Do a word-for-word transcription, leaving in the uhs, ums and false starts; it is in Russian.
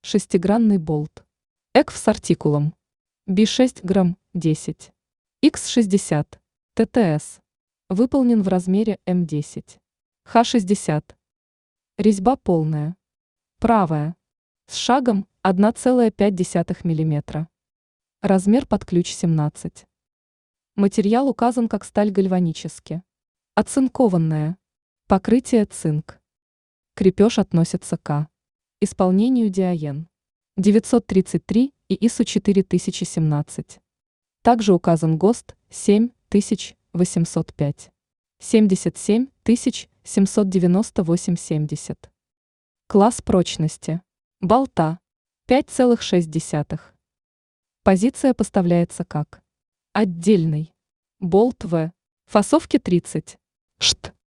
Шестигранный болт. Экв с артикулом. би шесть грамм десять. икс шестьдесят. ТТС. Выполнен в размере эм десять. ха шестьдесят. Резьба полная. Правая. С шагом одна целая пять десятых миллиметра. Размер под ключ семнадцать. Материал указан как сталь гальванически. Оцинкованная. Покрытие цинк. Крепеж относится к исполнению Диаен девятьсот тридцать три и ИСУ четыре тысячи семнадцать. Также указан ГОСТ семь тысяч восемьсот пять. семьдесят семь тысяч семьсот девяносто восемь семьдесят. Класс прочности. Болта. пять целых шесть десятых. Позиция поставляется как отдельный болт В. Фасовки тридцать. Шт.